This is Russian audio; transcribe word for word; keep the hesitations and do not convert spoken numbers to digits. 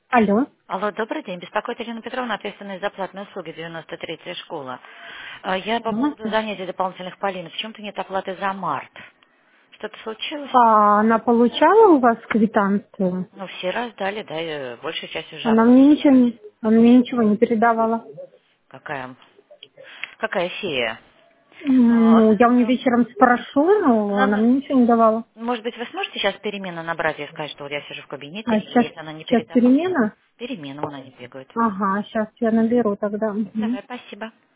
Алло. Алло, добрый день. Беспокоит Елена Петровна, ответственность за платные услуги, девяносто третья школа. Э, Я по поводу Здравствуйте. занятий дополнительных Полины. Почему-то нет оплаты за март. Что-то случилось? А она получала у вас квитанцию? Ну, все раздали, да, и большая часть уже Она мне оплачена. ничего не, она мне ничего не передавала. Какая, какая фея? М, Ну, Ну, я у нее ну, вечером спрошу, но она надо- мне ничего не давала. может быть, вы сможете сейчас перемену набрать и сказать, что вот я сижу в А кабинете, и сейчас, если она не сейчас передавала, перемена? перемену она не бегает. Ага, сейчас я наберу тогда. Мгм. Давай, спасибо.